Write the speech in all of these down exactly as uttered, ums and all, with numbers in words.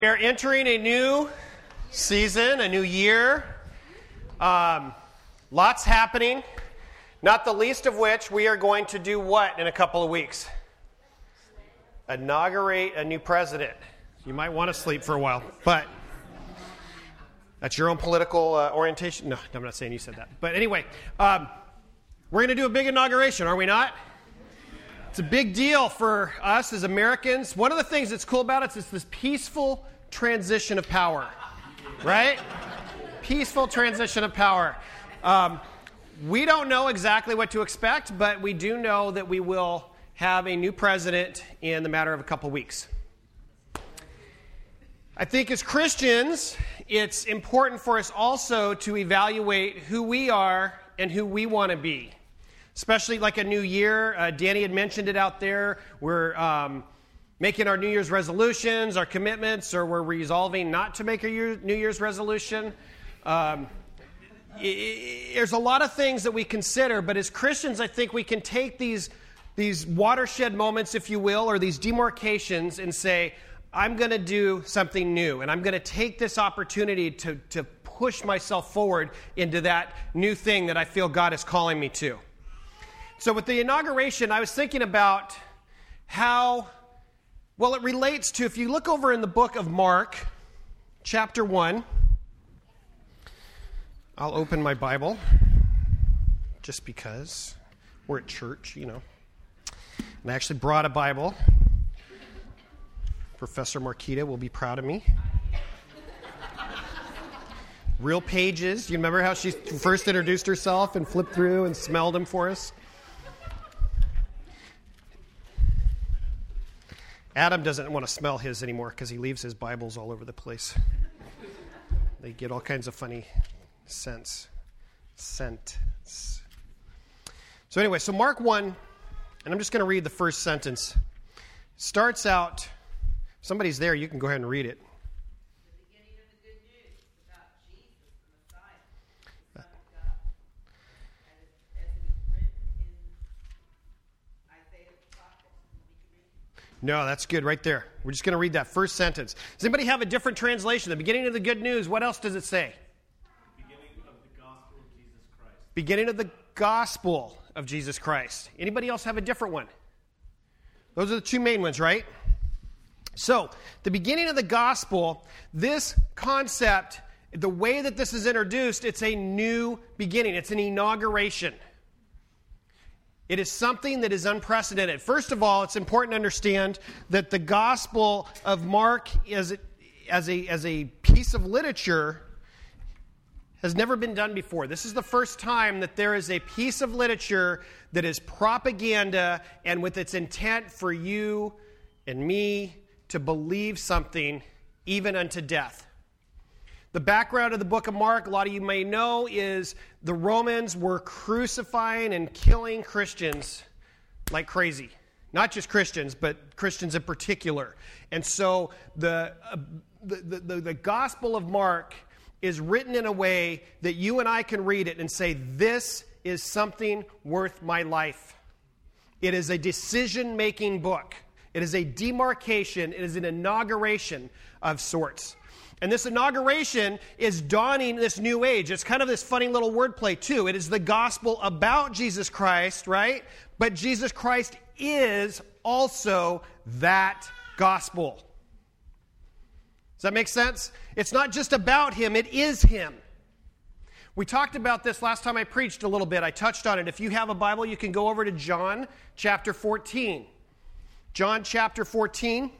We are entering a new season, a new year. Um, lots happening, not the least of which we are going to do what in a couple of weeks? Inaugurate a new president. You might want to sleep for a while, but that's your own political uh, orientation. No, I'm not saying you said that. But anyway, um, we're going to do a big inauguration, are we not? It's a big deal for us as Americans. One of the things that's cool about it is it's this peaceful transition of power, right? Peaceful transition of power. Um, we don't know exactly what to expect, but we do know that we will have a new president in the matter of a couple weeks. I think as Christians, it's important for us also to evaluate who we are and who we want to be. Especially like a new year. Uh, Danny had mentioned it out there. We're um, making our New Year's resolutions, our commitments, or we're resolving not to make a year, New Year's resolution. Um, it, it, there's a lot of things that we consider, but as Christians, I think we can take these, these watershed moments, if you will, or these demarcations and say, I'm going to do something new, and I'm going to take this opportunity to, to push myself forward into that new thing that I feel God is calling me to. So with the inauguration, I was thinking about how, well, it relates to, if you look over in the book of Mark, chapter one, I'll open my Bible, just because we're at church, you know. And I actually brought a Bible. Professor Marquita will be proud of me. Real pages. You remember how she first introduced herself and flipped through and smelled them for us? Adam doesn't want to smell his anymore because he leaves his Bibles all over the place. They get all kinds of funny scents. Scents. So anyway, so Mark one, and I'm just going to read the first sentence. Starts out, if somebody's there, you can go ahead and read it. The beginning of the good news about Jesus, the Messiah, the Son of God, as, as it is written in Isaiah the prophet. No, that's good right there. We're just going to read that first sentence. Does anybody have a different translation? The beginning of the good news, what else does it say? Beginning of the gospel of Jesus Christ. Beginning of the gospel of Jesus Christ. Anybody else have a different one? Those are the two main ones, right? So, the beginning of the gospel, this concept, the way that this is introduced, it's a new beginning. It's an inauguration. It is something that is unprecedented. First of all, it's important to understand that the Gospel of Mark as a, as a, as a piece of literature has never been done before. This is the first time that there is a piece of literature that is propaganda and with its intent for you and me to believe something even unto death. The background of the book of Mark, a lot of you may know, is the Romans were crucifying and killing Christians like crazy. Not just Christians, but Christians in particular. And so the, uh, the, the, the Gospel of Mark is written in a way that you and I can read it and say, this is something worth my life. It is a decision-making book. It is a demarcation. It is an inauguration of sorts. And this inauguration is dawning this new age. It's kind of this funny little wordplay, too. It is the gospel about Jesus Christ, right? But Jesus Christ is also that gospel. Does that make sense? It's not just about him, it is him. We talked about this last time I preached a little bit. I touched on it. If you have a Bible, you can go over to John chapter fourteen. John chapter fourteen.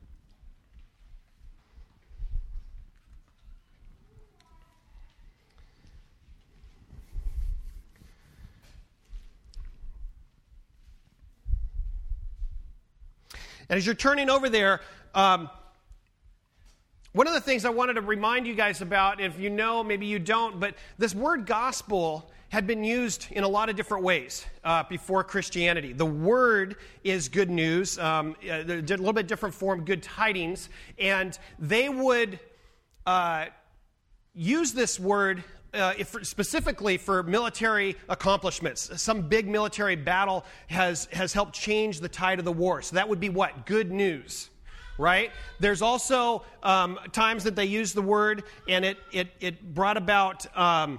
And as you're turning over there, um, one of the things I wanted to remind you guys about, if you know, maybe you don't, but this word gospel had been used in a lot of different ways uh, before Christianity. The word is good news, um, a little bit different form, good tidings, and they would uh, use this word uh, if, specifically for military accomplishments. Some big military battle has, has helped change the tide of the war. So that would be what? Good news, right? There's also um, times that they use the word, and it it it brought about. Um,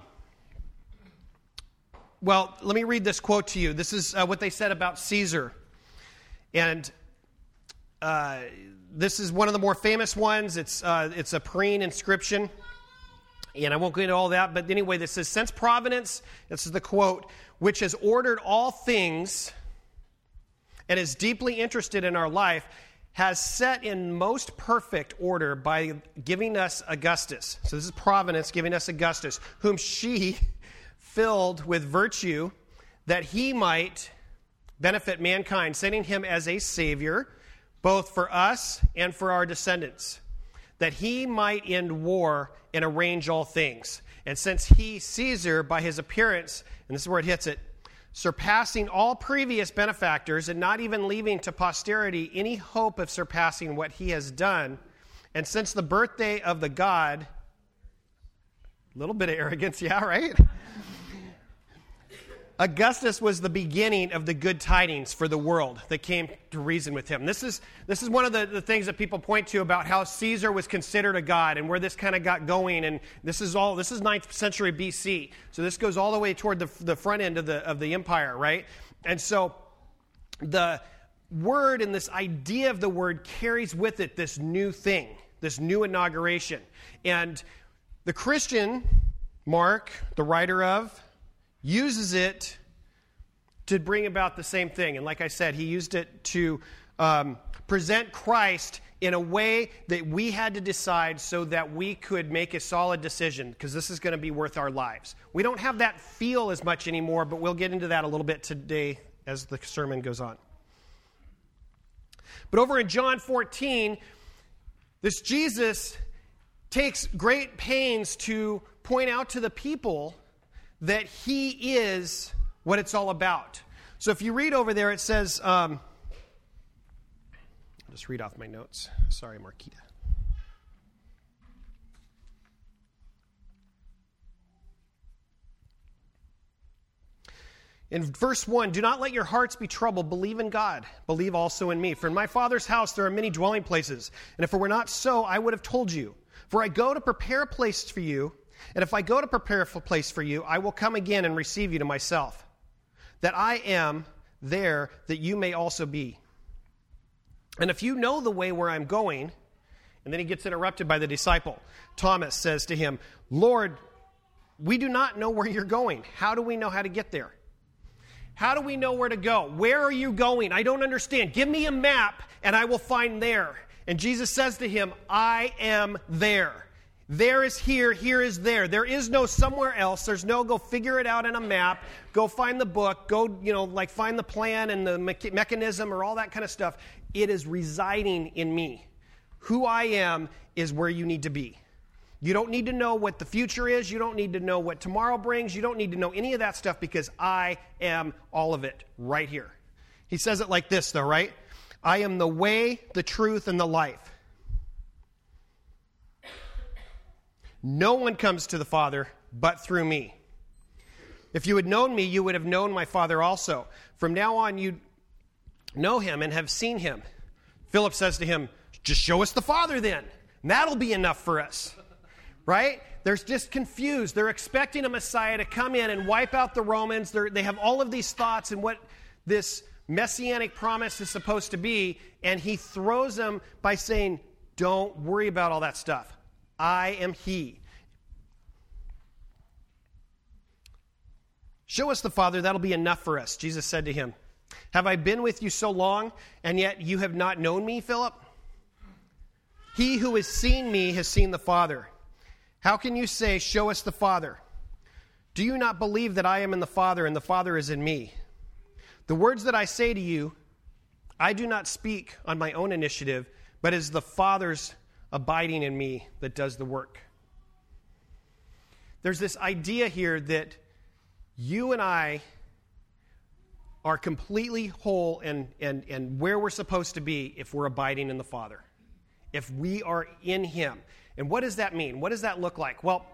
well, let me read this quote to you. This is uh, what they said about Caesar, and uh, this is one of the more famous ones. It's uh, it's a Perrine inscription. And I won't go into all that, but anyway, this says, since Providence, this is the quote, which has ordered all things and is deeply interested in our life, has set in most perfect order by giving us Augustus. So this is Providence giving us Augustus, whom she filled with virtue that he might benefit mankind, sending him as a savior, both for us and for our descendants, that he might end war and arrange all things. And since he, Caesar, by his appearance, and this is where it hits it, surpassing all previous benefactors and not even leaving to posterity any hope of surpassing what he has done, and since the birthday of the god, a little bit of arrogance, yeah, right? Augustus was the beginning of the good tidings for the world that came to reason with him. This is this is one of the, the things that people point to about how Caesar was considered a god and where this kind of got going. And this is all this is ninth century B C. So this goes all the way toward the, the front end of the of the empire, right? And so the word and this idea of the word carries with it this new thing, this new inauguration. And the Christian, Mark, the writer of, uses it to bring about the same thing. And like I said, he used it to um, present Christ in a way that we had to decide so that we could make a solid decision, because this is going to be worth our lives. We don't have that feel as much anymore, but we'll get into that a little bit today as the sermon goes on. But over in John fourteen, this Jesus takes great pains to point out to the people that he is what it's all about. So if you read over there, it says, um, I'll just read off my notes. Sorry, Marquita. In verse one, do not let your hearts be troubled. Believe in God. Believe also in me. For in my Father's house there are many dwelling places. And if it were not so, I would have told you. For I go to prepare a place for you. And if I go to prepare a place for you, I will come again and receive you to myself, that I am there, that you may also be. And if you know the way where I'm going, and then he gets interrupted by the disciple. Thomas says to him, Lord, we do not know where you're going. How do we know how to get there? How do we know where to go? Where are you going? I don't understand. Give me a map, and I will find there. And Jesus says to him, I am there. There is here, here is there. There is no somewhere else. There's no go figure it out in a map, go find the book, go, you know, like find the plan and the me- mechanism or all that kind of stuff. It is residing in me. Who I am is where you need to be. You don't need to know what the future is. You don't need to know what tomorrow brings. You don't need to know any of that stuff, because I am all of it right here. He says it like this, though, right? I am the way, the truth, and the life. No one comes to the Father but through me. If you had known me, you would have known my Father also. From now on, you know him and have seen him. Philip says to him, just show us the Father then. And that'll be enough for us. Right? They're just confused. They're expecting a Messiah to come in and wipe out the Romans. They're, they have all of these thoughts and what this messianic promise is supposed to be. And he throws them by saying, don't worry about all that stuff. I am he. Show us the Father, that'll be enough for us. Jesus said to him, have I been with you so long, and yet you have not known me, Philip? He who has seen me has seen the Father. How can you say, show us the Father? Do you not believe that I am in the Father, and the Father is in me? The words that I say to you, I do not speak on my own initiative, but as the Father's abiding in me that does the work. There's this idea here that you and I are completely whole and, and, and where we're supposed to be if we're abiding in the Father, if we are in him. And what does that mean? What does that look like? Well,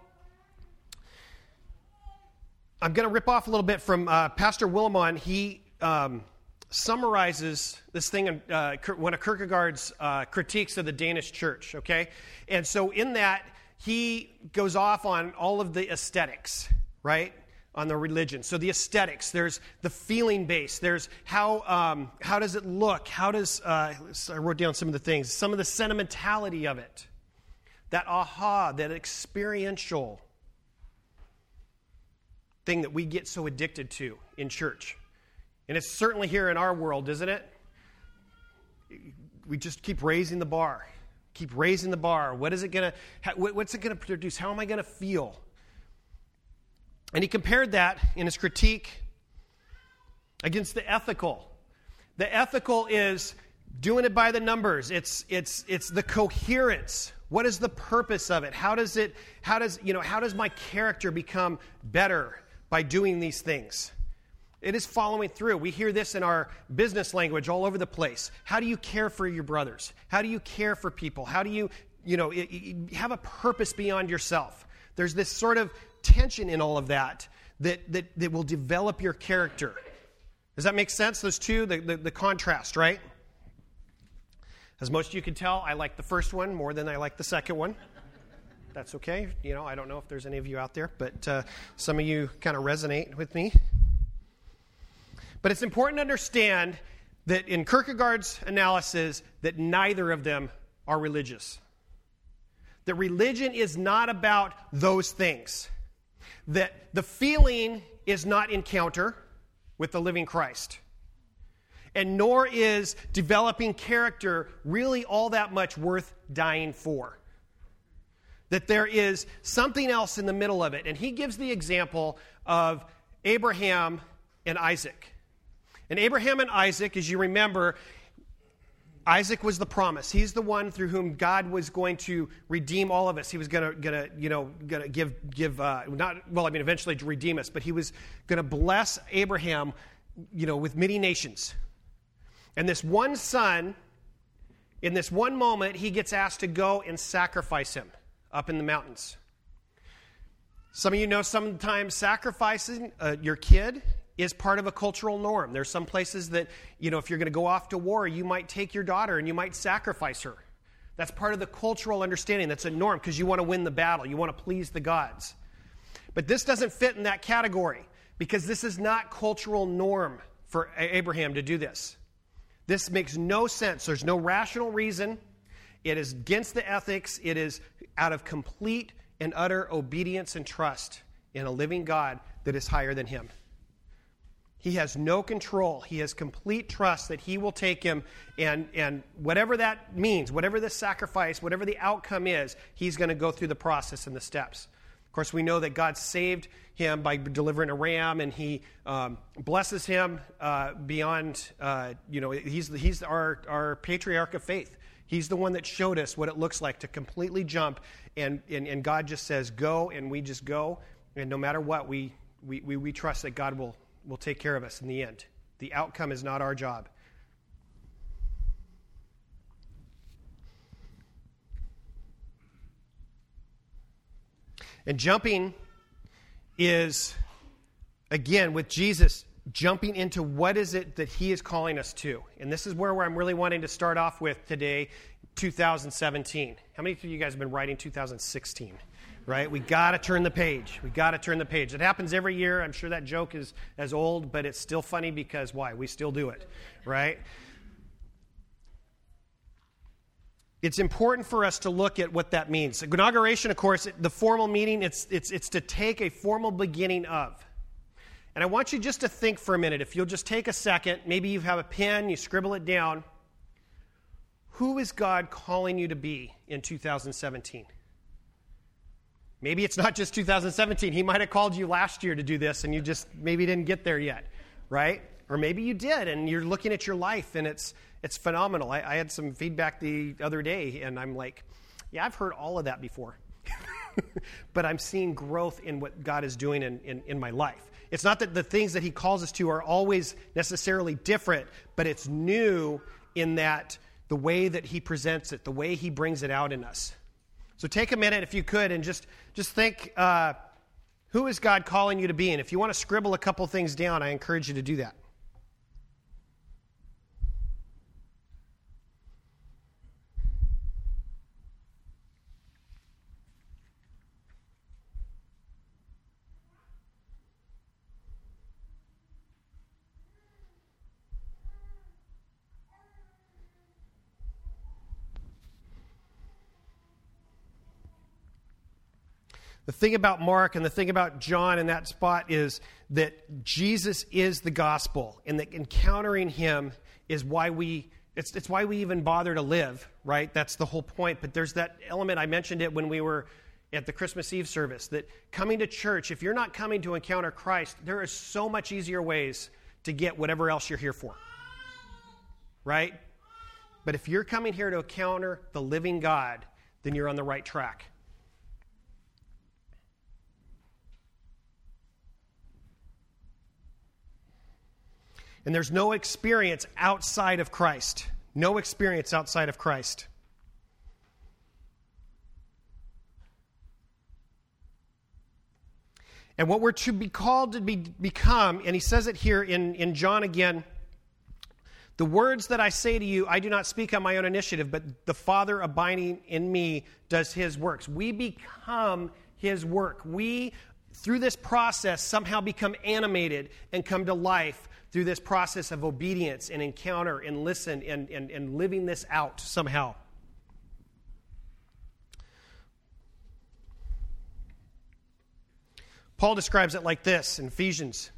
I'm going to rip off a little bit from uh, Pastor Willimon. He um, summarizes this thing in uh, one of Kierkegaard's uh, critiques of the Danish church, okay? And so in that, he goes off on all of the aesthetics, right? On the religion. So the aesthetics, there's the feeling base, there's how um, how does it look, how does, uh, I wrote down some of the things, some of the sentimentality of it, that aha, that experiential thing that we get so addicted to in church. And it's certainly here in our world, isn't it? We just keep raising the bar, keep raising the bar. What is it going to, what's it going to produce? How am I going to feel? And he compared that in his critique against the ethical. The ethical is doing it by the numbers. It's it's it's the coherence. What is the purpose of it? How does it how does you know how does my character become better by doing these things? It is following through. We hear this in our business language all over the place. How do you care for your brothers? How do you care for people? How do you you know it, it, have a purpose beyond yourself? There's this sort of tension in all of that, that that that will develop your character. Does that make sense? Those two, the, the, the contrast, right? As most of you can tell, I like the first one more than I like the second one. That's okay. You know, I don't know if there's any of you out there, but uh, some of you kind of resonate with me. But it's important to understand that in Kierkegaard's analysis, that neither of them are religious. That religion is not about those things. That the feeling is not encounter with the living Christ. And nor is developing character really all that much worth dying for. That there is something else in the middle of it. And he gives the example of Abraham and Isaac. And Abraham and Isaac, as you remember, Isaac was the promise. He's the one through whom God was going to redeem all of us. He was going to, going to, you know, going to give, give, uh, not, well, I mean, eventually to redeem us, but he was going to bless Abraham, you know, with many nations. And this one son, in this one moment, he gets asked to go and sacrifice him up in the mountains. Some of you know sometimes sacrificing uh, your kid is part of a cultural norm. There's some places that, you know, if you're going to go off to war, you might take your daughter and you might sacrifice her. That's part of the cultural understanding. That's a norm because you want to win the battle. You want to please the gods. But this doesn't fit in that category because this is not cultural norm for Abraham to do this. This makes no sense. There's no rational reason. It is against the ethics. It is out of complete and utter obedience and trust in a living God that is higher than him. He has no control. He has complete trust that he will take him, and, and whatever that means, whatever the sacrifice, whatever the outcome is, he's going to go through the process and the steps. Of course, we know that God saved him by delivering a ram, and he um, blesses him uh, beyond, uh, you know, he's, he's our, our patriarch of faith. He's the one that showed us what it looks like to completely jump, and, and, and God just says, go, and we just go, and no matter what, we, we, we, we trust that God will will take care of us in the end. The outcome is not our job. And jumping is, again, with Jesus, jumping into what is it that he is calling us to. And this is where, where I'm really wanting to start off with today, two thousand seventeen. How many of you guys have been writing two thousand sixteen? Right? We got to turn the page. We got to turn the page. It happens every year. I'm sure that joke is as old, but it's still funny because why? We still do it, right? It's important for us to look at what that means. Inauguration, of course, the formal meaning, it's it's it's to take a formal beginning of. And I want you just to think for a minute. If you'll just take a second, maybe you have a pen, you scribble it down. Who is God calling you to be in two thousand seventeen? Maybe it's not just two thousand seventeen. He might have called you last year to do this and you just maybe didn't get there yet, right? Or maybe you did and you're looking at your life and it's it's phenomenal. I, I had some feedback the other day and I'm like, yeah, I've heard all of that before. But I'm seeing growth in what God is doing in, in, in my life. It's not that the things that he calls us to are always necessarily different, but it's new in that the way that he presents it, the way he brings it out in us. So take a minute, if you could, and just, just think, uh, who is God calling you to be? And if you want to scribble a couple things down, I encourage you to do that. The thing about Mark and the thing about John in that spot is that Jesus is the gospel, and that encountering him is why we, it's, it's why we even bother to live, right? That's the whole point. But there's that element, I mentioned it when we were at the Christmas Eve service, that coming to church, if you're not coming to encounter Christ, there are so much easier ways to get whatever else you're here for, right? But if you're coming here to encounter the living God, then you're on the right track. And there's no experience outside of Christ. No experience outside of Christ. And what we're to be called to be, become, and he says it here in, in John again, the words that I say to you, I do not speak on my own initiative, but the Father abiding in me does his works. We become his work. We, through this process, somehow become animated and come to life through this process of obedience and encounter and listen and, and, and living this out somehow. Paul describes it like this in Ephesians.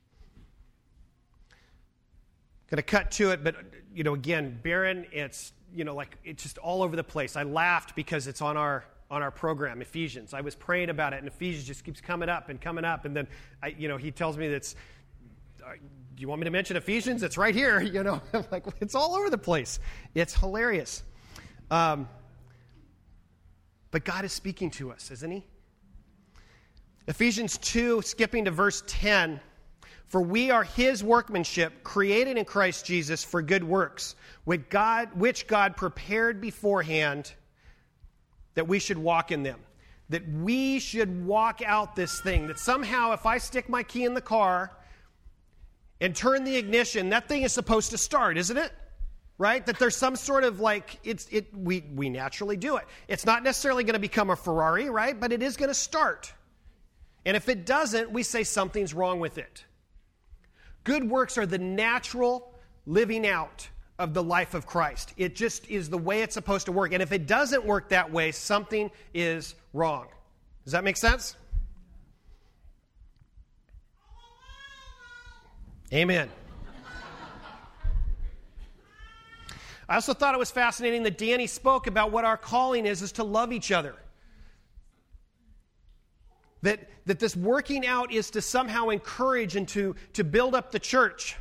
Going to cut to it, but, you know, again, barren, it's, you know, like, it's just all over the place. I laughed because it's on our on our program, Ephesians. I was praying about it, and Ephesians just keeps coming up and coming up, and then, I, you know, he tells me that's, do you want me to mention Ephesians? It's right here, you know. I'm like, it's all over the place. It's hilarious. Um, but God is speaking to us, isn't he? Ephesians two, skipping to verse ten, for we are his workmanship, created in Christ Jesus for good works, which God, which God prepared beforehand that we should walk in them. That we should walk out this thing. That somehow if I stick my key in the car and turn the ignition, that thing is supposed to start, isn't it? Right? That there's some sort of like, it's it. we, we naturally do it. It's not necessarily going to become a Ferrari, right? But it is going to start. And if it doesn't, we say something's wrong with it. Good works are the natural living out of the life of Christ. It just is the way it's supposed to work. And if it doesn't work that way, something is wrong. Does that make sense? Amen. I also thought it was fascinating that Danny spoke about what our calling is, is to love each other. That, that this working out is to somehow encourage and to, to build up the church.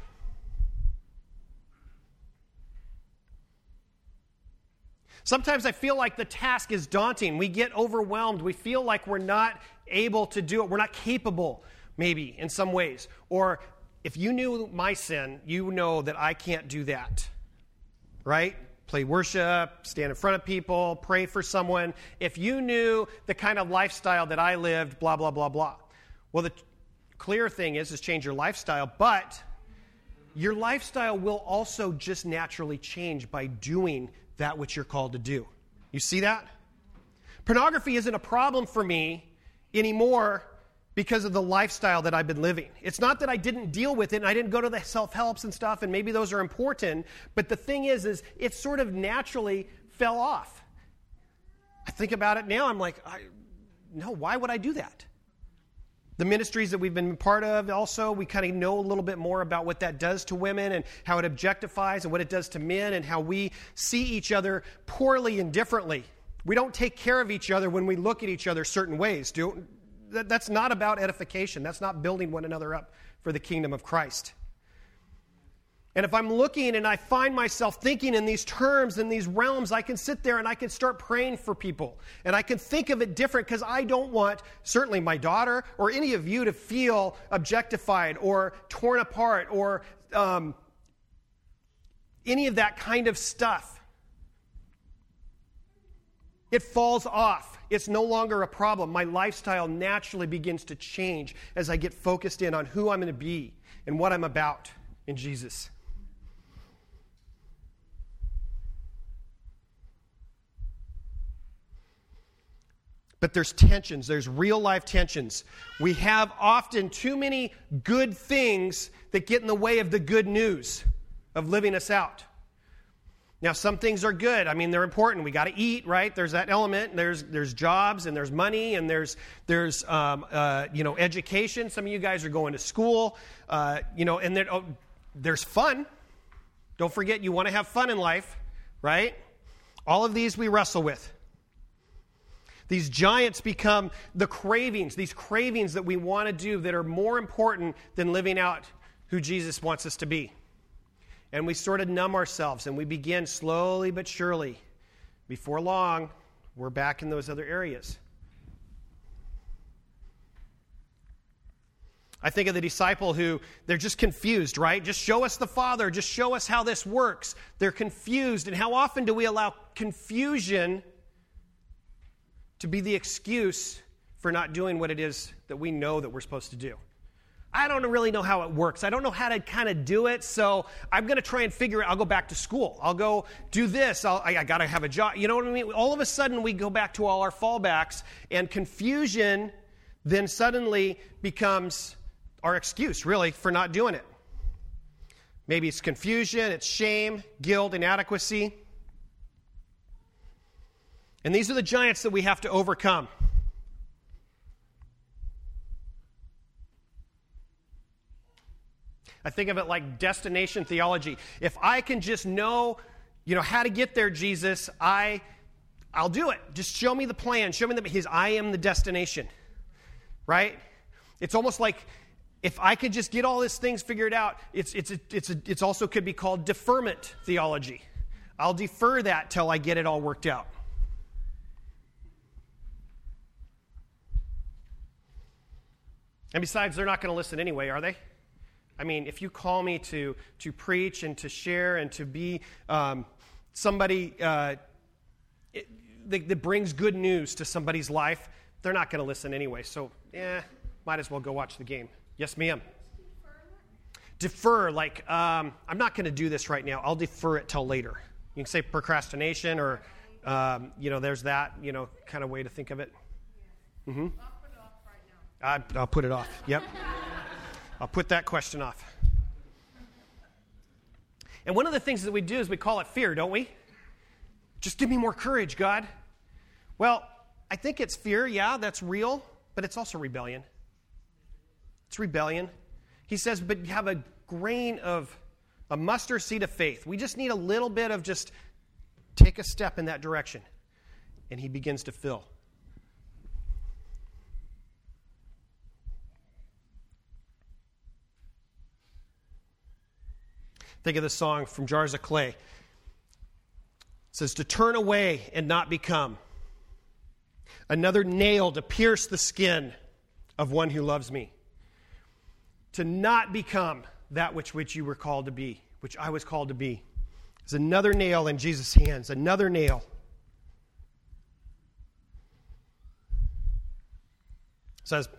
Sometimes I feel like the task is daunting. We get overwhelmed. We feel like we're not able to do it. We're not capable, maybe, in some ways. Or if you knew my sin, you know that I can't do that. Right? Play worship, stand in front of people, pray for someone. If you knew the kind of lifestyle that I lived, blah, blah, blah, blah. Well, the clear thing is, is change your lifestyle, but your lifestyle will also just naturally change by doing that which you're called to do. You see that? Pornography isn't a problem for me anymore because of the lifestyle that I've been living. It's not that I didn't deal with it and I didn't go to the self-helps and stuff, and maybe those are important, but the thing is, is it sort of naturally fell off. I think about it now, I'm like, I, no, why would I do that? The ministries that we've been part of also, we kind of know a little bit more about what that does to women and how it objectifies and what it does to men and how we see each other poorly and differently. We don't take care of each other when we look at each other certain ways. Do, that, that's not about edification. That's not building one another up for the kingdom of Christ. And if I'm looking and I find myself thinking in these terms, in these realms, I can sit there and I can start praying for people. And I can think of it different because I don't want, certainly my daughter or any of you, to feel objectified or torn apart or um, any of that kind of stuff. It falls off. It's no longer a problem. My lifestyle naturally begins to change as I get focused in on who I'm going to be and what I'm about in Jesus. But there's tensions. There's real life tensions. We have often too many good things that get in the way of the good news of living us out. Now, some things are good. I mean, they're important. We got to eat, right? There's that element. There's there's jobs and there's money and there's there's um, uh, you know education. Some of you guys are going to school, uh, you know, and there, oh, there's fun. Don't forget, you want to have fun in life, right? All of these we wrestle with. These giants become the cravings, these cravings that we want to do that are more important than living out who Jesus wants us to be. And we sort of numb ourselves, and we begin slowly but surely. Before long, we're back in those other areas. I think of the disciple who, they're just confused, right? Just show us the Father. Just show us how this works. They're confused. And how often do we allow confusion to be the excuse for not doing what it is that we know that we're supposed to do? I don't really know how it works. I don't know how to kind of do it, so I'm going to try and figure it. I'll go back to school. I'll go do this. I'll, I, I got to have a job. You know what I mean? All of a sudden, we go back to all our fallbacks, and confusion then suddenly becomes our excuse, really, for not doing it. Maybe it's confusion, it's shame, guilt, inadequacy. And these are the giants that we have to overcome. I think of it like destination theology. If I can just know, you know, how to get there, Jesus, I, I'll do it. Just show me the plan. Show me the, his, I am the destination, right? It's almost like if I could just get all these things figured out, it's it's a, it's a, it's also could be called deferment theology. I'll defer that till I get it all worked out. And besides, they're not going to listen anyway, are they? I mean, if you call me to to preach and to share and to be um, somebody uh, it, that, that brings good news to somebody's life, they're not going to listen anyway. So, eh, might as well go watch the game. Yes, ma'am. Defer, defer like, um, I'm not going to do this right now. I'll defer it till later. You can say procrastination or, um, you know, there's that, you know, kind of way to think of it. Mm-hmm. I'll put it off right now. I, I'll put it off. Yep. I'll put that question off. And one of the things that we do is we call it fear, don't we? Just give me more courage, God. Well, I think it's fear, yeah, that's real, but it's also rebellion. It's rebellion. He says, but have a grain of, a mustard seed of faith. We just need a little bit of just take a step in that direction. And he begins to fill. Think of the song from Jars of Clay. It says, to turn away and not become. Another nail to pierce the skin of one who loves me. To not become that which, which you were called to be, which I was called to be. Is another nail in Jesus' hands. Another nail. So as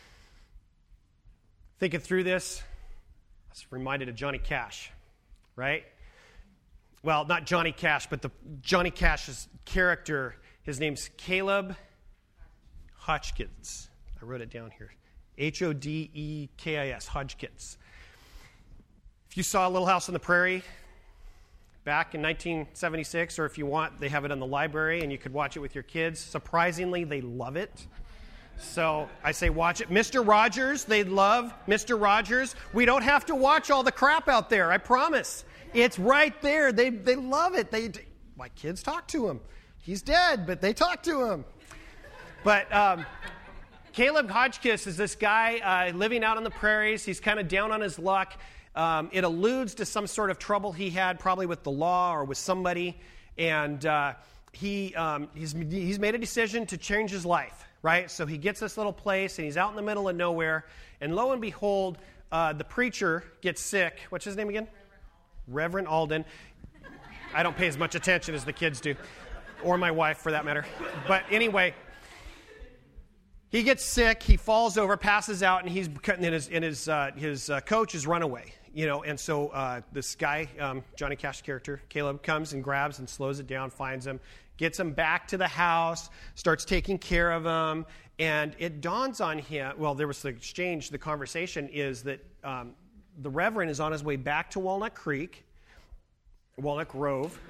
thinking through this, I was reminded of Johnny Cash. Right? Well, not Johnny Cash, but the Johnny Cash's character, his name's Caleb Hodgkins. I wrote it down here. H O D E K I S, Hodgkins. If you saw Little House on the Prairie back in nineteen seventy-six, or if you want, they have it in the library and you could watch it with your kids. Surprisingly, they love it. So I say watch it. Mister Rogers, they love Mister Rogers. We don't have to watch all the crap out there, I promise. It's right there. They they love it. They my kids talk to him. He's dead, but they talk to him. But um, Caleb Hodgkins is this guy uh, living out on the prairies. He's kind of down on his luck. Um, it alludes to some sort of trouble he had, probably with the law or with somebody. And uh, he um, he's he's made a decision to change his life. Right? So he gets this little place, and he's out in the middle of nowhere. And lo and behold, uh, the preacher gets sick. What's his name again? Reverend Alden. I don't pay as much attention as the kids do, or my wife, for that matter. But anyway, he gets sick. He falls over, passes out, and he's and his and his uh, his uh, coach is run away. You know, and so uh, this guy, um, Johnny Cash character, Caleb, comes and grabs and slows it down, finds him, gets him back to the house, starts taking care of him, and it dawns on him, well, there was the exchange, the conversation is that um, the Reverend is on his way back to Walnut Creek, Walnut Grove.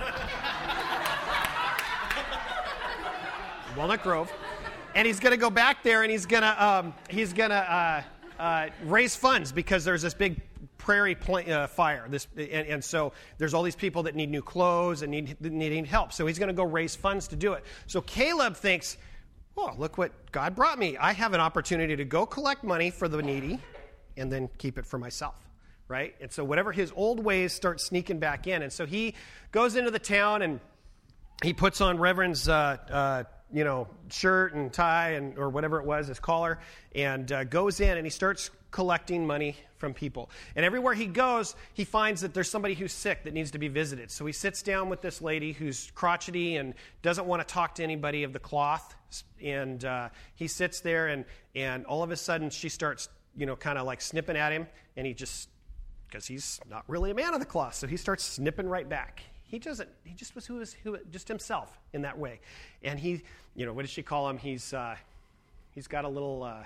Walnut Grove. And he's going to go back there and he's going to um, he's going to uh, uh, raise funds because there's this big prairie pl- uh, fire. This and, and so there's all these people that need new clothes and need needing help. So he's going to go raise funds to do it. So Caleb thinks, oh, look what God brought me. I have an opportunity to go collect money for the needy and then keep it for myself. Right? And so whatever his old ways start sneaking back in. And so he goes into the town and he puts on Reverend's, uh, uh, you know, shirt and tie and or whatever it was, his collar, and uh, goes in and he starts collecting money from people. And everywhere he goes, he finds that there's somebody who's sick that needs to be visited. So he sits down with this lady who's crotchety and doesn't want to talk to anybody of the cloth. And uh, he sits there and, and all of a sudden she starts, you know, kind of like snipping at him, and he just... because he's not really a man of the cloth, so he starts snipping right back. He doesn't. He just was who was who, just himself in that way, and he, you know, what does she call him? He's uh, he's got a little, uh,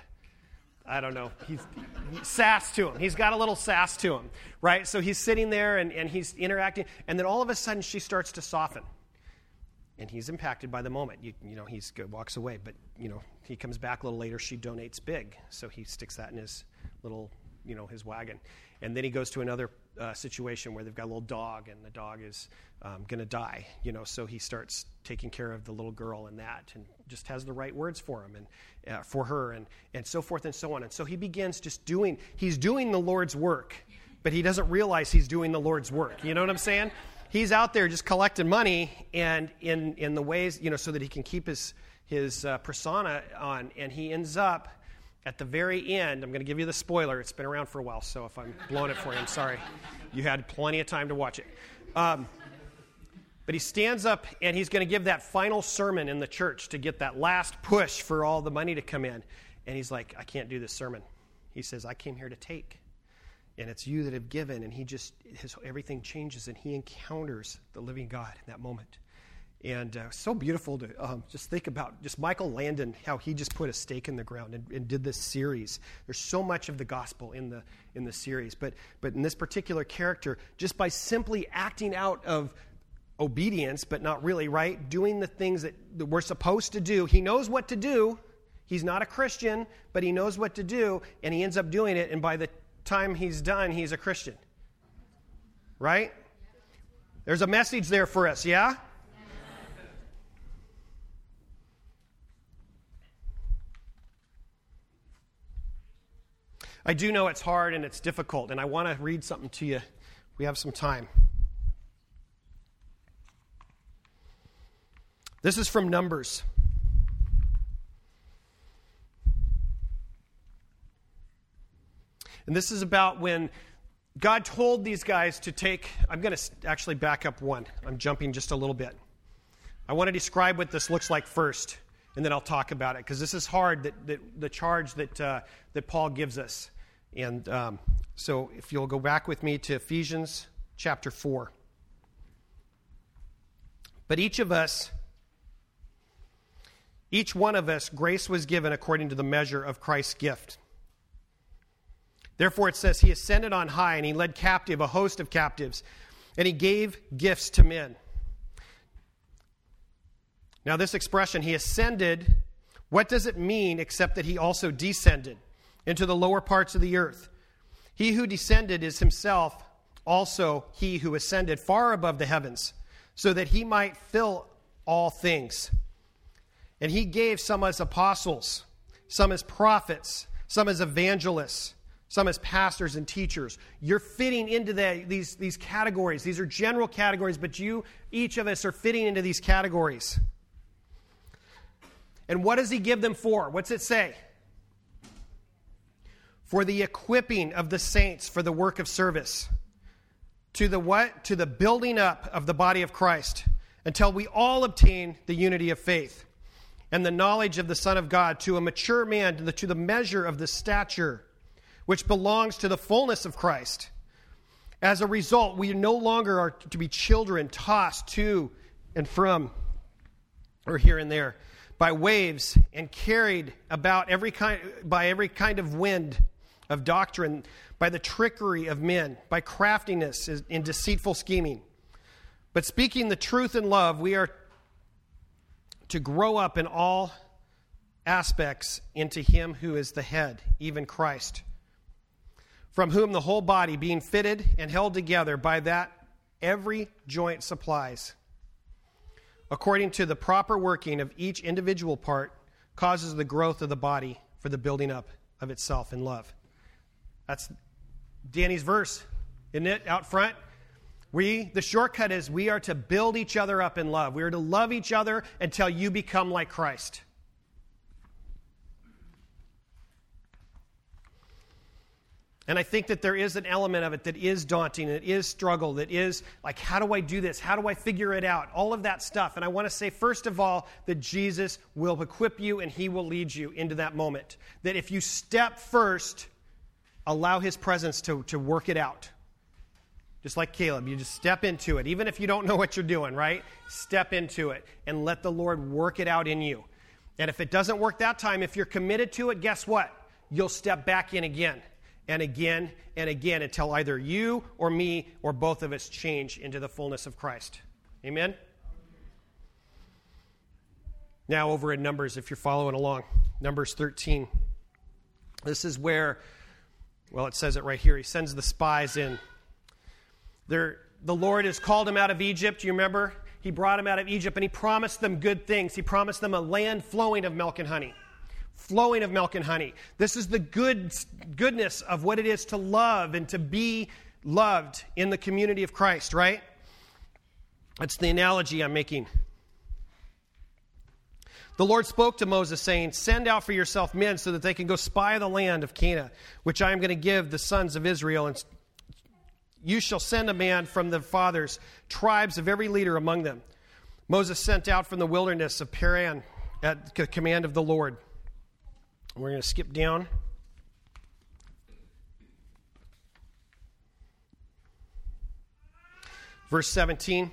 I don't know, he's he, sass to him. He's got a little sass to him, right? So he's sitting there and, and he's interacting, and then all of a sudden she starts to soften, and he's impacted by the moment. You, you know, he walks away, but you know, he comes back a little later. She donates big, so he sticks that in his little, you know, his wagon. And then he goes to another uh, situation where they've got a little dog, and the dog is um, going to die. You know, so he starts taking care of the little girl and that, and just has the right words for him and uh, for her, and and so forth and so on. And so he begins just doing. He's doing the Lord's work, but he doesn't realize he's doing the Lord's work. You know what I'm saying? He's out there just collecting money, and in in the ways, you know, so that he can keep his his uh, persona on, and he ends up. At the very end, I'm going to give you the spoiler. It's been around for a while, so if I'm blowing it for you, I'm sorry. You had plenty of time to watch it. Um, but he stands up, and he's going to give that final sermon in the church to get that last push for all the money to come in. And he's like, I can't do this sermon. He says, I came here to take, and it's you that have given. And he just, his everything changes, and he encounters the living God in that moment. And uh, so beautiful to um, just think about just Michael Landon, how he just put a stake in the ground and, and did this series. There's so much of the gospel in the in the series, but but in this particular character, just by simply acting out of obedience, but not really, right? Doing the things that, that we're supposed to do. He knows what to do. He's not a Christian, but he knows what to do, and he ends up doing it. And by the time he's done, he's a Christian, right? There's a message there for us, yeah. I do know it's hard and it's difficult, and I want to read something to you. We have some time. This is from Numbers. And this is about when God told these guys to take, I'm going to actually back up one. I'm jumping just a little bit. I want to describe what this looks like first, and then I'll talk about it, because this is hard, that, that the charge that uh, that Paul gives us. And um, so if you'll go back with me to Ephesians chapter four. But each of us, each one of us, grace was given according to the measure of Christ's gift. Therefore it says, he ascended on high, and he led captive a host of captives, and he gave gifts to men. Now this expression, he ascended, what does it mean except that he also descended into the lower parts of the earth? He who descended is himself also he who ascended far above the heavens, so that he might fill all things. And he gave some as apostles, some as prophets, some as evangelists, some as pastors and teachers. You're fitting into the, these, these categories. These are general categories, but you, each of us, are fitting into these categories. And what does he give them for? What's it say? For the equipping of the saints for the work of service. To the what? To the building up of the body of Christ, until we all obtain the unity of faith and the knowledge of the Son of God, to a mature man, to the, to the measure of the stature which belongs to the fullness of Christ. As a result, we no longer are to be children tossed to and from, or here and there, by waves, and carried about every kind by every kind of wind of doctrine, by the trickery of men, by craftiness in deceitful scheming. But speaking the truth in love, we are to grow up in all aspects into him who is the head, even Christ, from whom the whole body, being fitted and held together by that every joint supplies, according to the proper working of each individual part, causes the growth of the body for the building up of itself in love. That's Danny's verse, isn't it, out front? We, the shortcut is we are to build each other up in love. We are to love each other until you become like Christ. And I think that there is an element of it that is daunting, it is struggle, that is like, how do I do this? How do I figure it out? All of that stuff. And I want to say, first of all, that Jesus will equip you and he will lead you into that moment. That if you step first, allow his presence to, to work it out. Just like Caleb, you just step into it. Even if you don't know what you're doing, right? Step into it and let the Lord work it out in you. And if it doesn't work that time, if you're committed to it, guess what? You'll step back in again. And again and again until either you or me or both of us change into the fullness of Christ. Amen? Now over in Numbers, if you're following along. Numbers thirteen. This is where, well, it says it right here. He sends the spies in. They're, the Lord has called them out of Egypt. You remember? He brought them out of Egypt and he promised them good things. He promised them a land flowing of milk and honey. Flowing of milk and honey. This is the good goodness of what it is to love and to be loved in the community of Christ, right? That's the analogy I'm making. The Lord spoke to Moses, saying, "Send out for yourself men so that they can go spy the land of Canaan, which I am going to give the sons of Israel. And you shall send a man from the fathers, tribes of every leader among them." Moses sent out from the wilderness of Paran at the command of the Lord. We're going to skip down. Verse seventeen.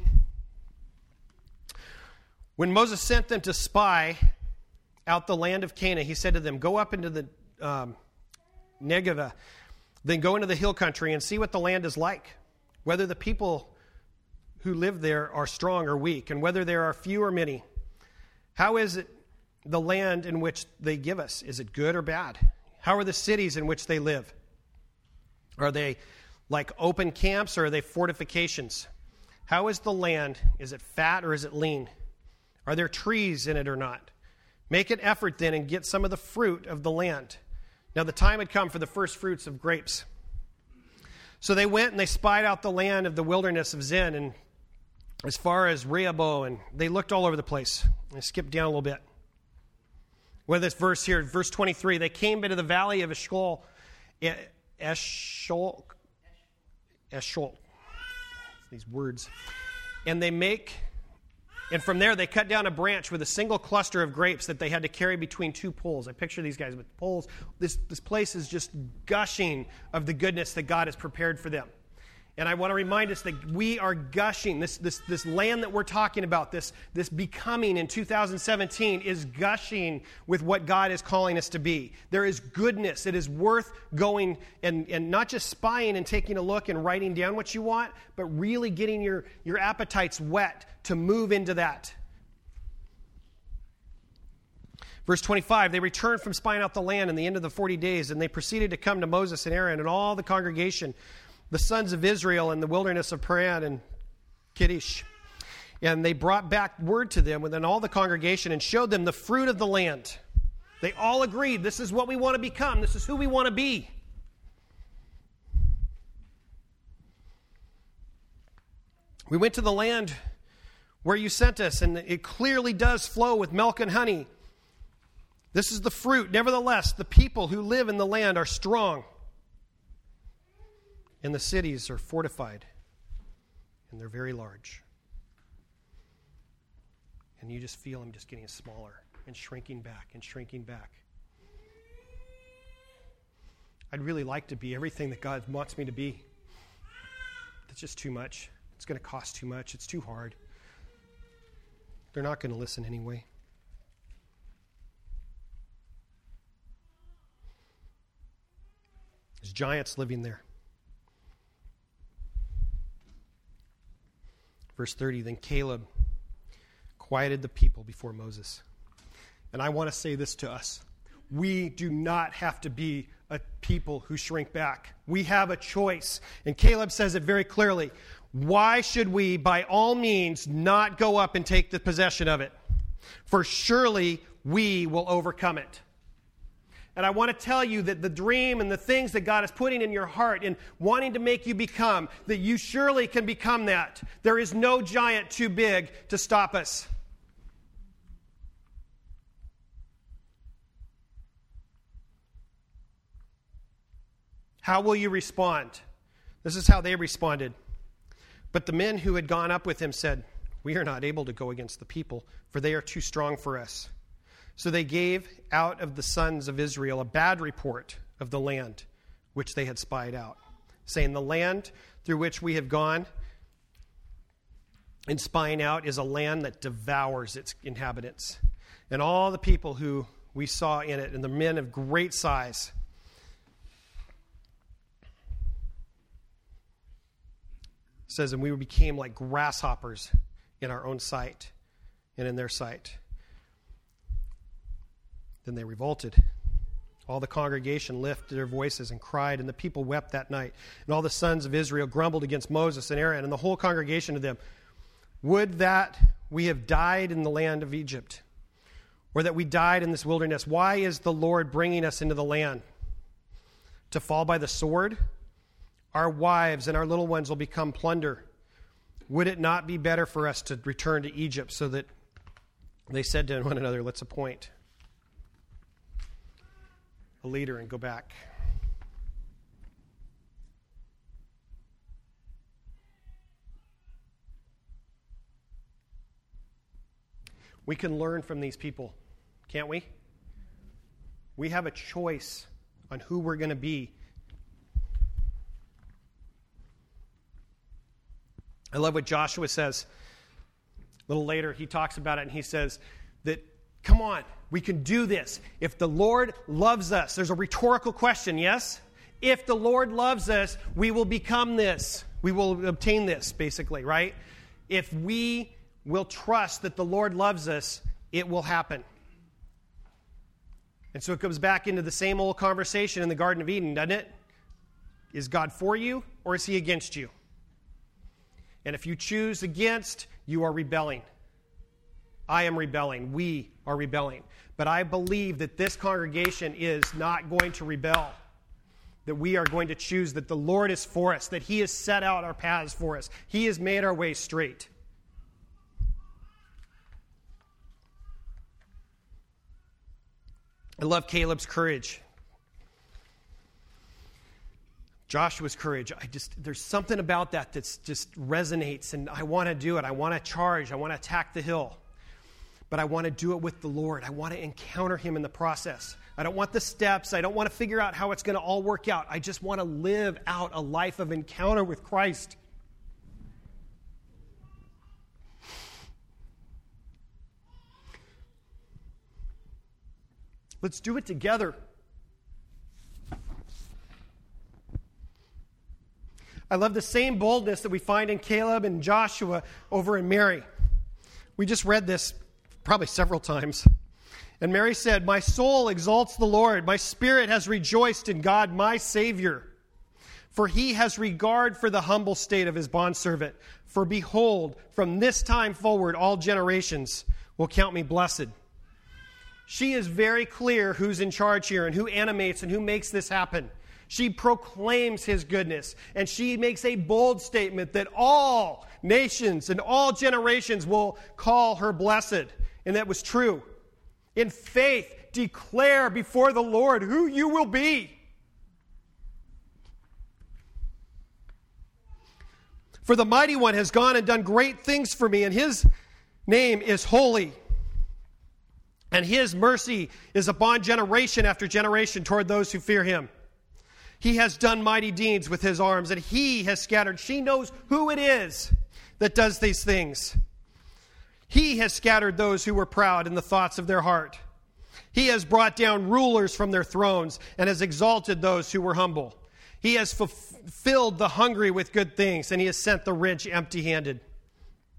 When Moses sent them to spy out the land of Canaan, he said to them, "Go up into the um, Negev, then go into the hill country and see what the land is like, whether the people who live there are strong or weak, and whether there are few or many. How is it the land in which they give us? Is it good or bad? How are the cities in which they live? Are they like open camps or are they fortifications? How is the land? Is it fat or is it lean? Are there trees in it or not? Make an effort then and get some of the fruit of the land." Now the time had come for the first fruits of grapes. So they went and they spied out the land of the wilderness of Zin and as far as Rehoboth, and they looked all over the place. I skipped down a little bit. Well, this verse here, verse twenty-three, they came into the valley of Eshcol, Eshcol, Eshcol, these words, and they make, and from there they cut down a branch with a single cluster of grapes that they had to carry between two poles. I picture these guys with poles. This, this place is just gushing of the goodness that God has prepared for them. And I want to remind us that we are gushing. This, this, this land that we're talking about, this, this becoming in two thousand seventeen, is gushing with what God is calling us to be. There is goodness. It is worth going and, and not just spying and taking a look and writing down what you want, but really getting your, your appetites wet to move into that. Verse twenty-five, they returned from spying out the land in the end of the forty days, and they proceeded to come to Moses and Aaron and all the congregation, the sons of Israel, in the wilderness of Paran and Kadesh. And they brought back word to them within all the congregation and showed them the fruit of the land. They all agreed, this is what we want to become. This is who we want to be. We went to the land where you sent us, and it clearly does flow with milk and honey. This is the fruit. Nevertheless, the people who live in the land are strong, and the cities are fortified, and they're very large. And you just feel them just getting smaller and shrinking back and shrinking back. I'd really like to be everything that God wants me to be. That's just too much. It's going to cost too much. It's too hard. They're not going to listen anyway. There's giants living there. Verse thirty, then Caleb quieted the people before Moses. And I want to say this to us. We do not have to be a people who shrink back. We have a choice. And Caleb says it very clearly. Why should we, by all means, not go up and take the possession of it? For surely we will overcome it. And I want to tell you that the dream and the things that God is putting in your heart and wanting to make you become, that you surely can become that. There is no giant too big to stop us. How will you respond? This is how they responded. But the men who had gone up with him said, we are not able to go against the people, for they are too strong for us. So they gave out of the sons of Israel a bad report of the land which they had spied out, saying, the land through which we have gone and spying out is a land that devours its inhabitants. And all the people who we saw in it, and the men of great size, says, and we became like grasshoppers in our own sight and in their sight. Then they revolted. All the congregation lifted their voices and cried, and the people wept that night. And all the sons of Israel grumbled against Moses and Aaron and the whole congregation of them. Would that we have died in the land of Egypt, or that we died in this wilderness. Why is the Lord bringing us into the land? To fall by the sword? Our wives and our little ones will become plunder. Would it not be better for us to return to Egypt? So that they said to one another, let's appoint a leader and go back. We can learn from these people, can't we? We have a choice on who we're going to be. I love what Joshua says. A little later, he talks about it, and he says that, come on, we can do this. If the Lord loves us, there's a rhetorical question, yes? If the Lord loves us, we will become this. We will obtain this, basically, right? If we will trust that the Lord loves us, it will happen. And so it comes back into the same old conversation in the Garden of Eden, doesn't it? Is God for you, or is he against you? And if you choose against, you are rebelling. I am rebelling. We are rebelling. But I believe that this congregation is not going to rebel. That we are going to choose that the Lord is for us, that he has set out our paths for us. He has made our way straight. I love Caleb's courage. Joshua's courage. I just there's something about that that's just resonates, and I want to do it. I want to charge. I want to attack the hill. But I want to do it with the Lord. I want to encounter him in the process. I don't want the steps. I don't want to figure out how it's going to all work out. I just want to live out a life of encounter with Christ. Let's do it together. I love the same boldness that we find in Caleb and Joshua over in Mary. We just read this probably several times. And Mary said, my soul exalts the Lord. My spirit has rejoiced in God, my Savior. For he has regard for the humble state of his bondservant. For behold, from this time forward, all generations will count me blessed. She is very clear who's in charge here and who animates and who makes this happen. She proclaims his goodness, and she makes a bold statement that all nations and all generations will call her blessed. And that was true. In faith, declare before the Lord who you will be. For the mighty one has gone and done great things for me, and his name is holy. And his mercy is upon generation after generation toward those who fear him. He has done mighty deeds with his arms, and he has scattered. She knows who it is that does these things. He has scattered those who were proud in the thoughts of their heart. He has brought down rulers from their thrones and has exalted those who were humble. He has fulfilled the hungry with good things, and he has sent the rich empty-handed.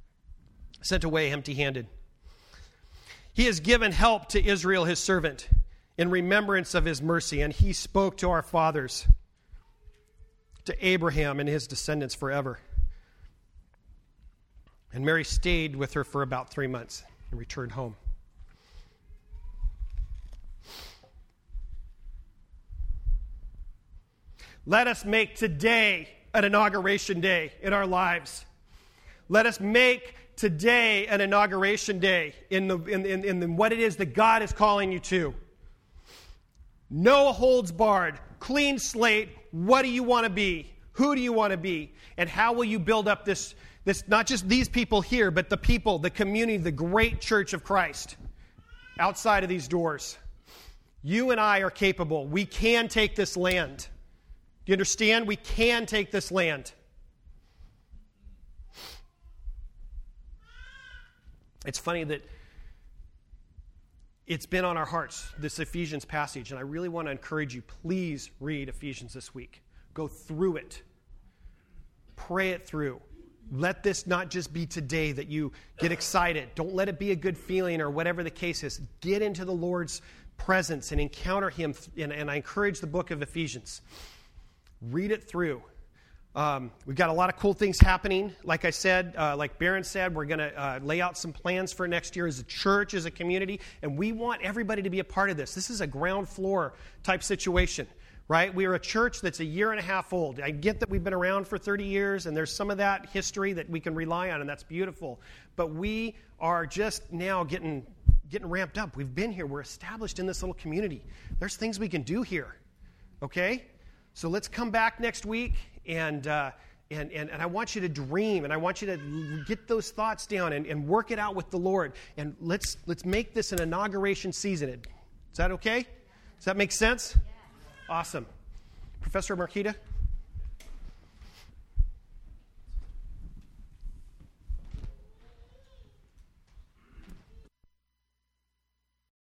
sent away empty-handed. He has given help to Israel, his servant, in remembrance of his mercy, and he spoke to our fathers, to Abraham and his descendants forever. And Mary stayed with her for about three months and returned home. Let us make today an inauguration day in our lives. Let us make today an inauguration day in, the, in, in, in the, what it is that God is calling you to. No holds barred, clean slate. What do you want to be? Who do you want to be? And how will you build up this, this, not just these people here, but the people, the community, the great church of Christ outside of these doors? You and I are capable. We can take this land. Do you understand? We can take this land. It's funny that it's been on our hearts, this Ephesians passage, and I really want to encourage you, please read Ephesians this week. Go through it. Pray it through. Let this not just be today that you get excited. Don't let it be a good feeling or whatever the case is. Get into the Lord's presence and encounter him, and, and I encourage the book of Ephesians. Read it through. Um, we've got a lot of cool things happening. Like I said, uh, like Barron said, we're going to uh, lay out some plans for next year as a church, as a community, and we want everybody to be a part of this. This is a ground floor type situation, right? We are a church that's a year and a half old. I get that we've been around for thirty years, and there's some of that history that we can rely on, and that's beautiful. But we are just now getting getting ramped up. We've been here. We're established in this little community. There's things we can do here, okay? So let's come back next week, and, uh, and, and, and I want you to dream, and I want you to get those thoughts down and, and work it out with the Lord. And let's, let's make this an inauguration season. Is that okay? Does that make sense? Awesome. Professor Marquita?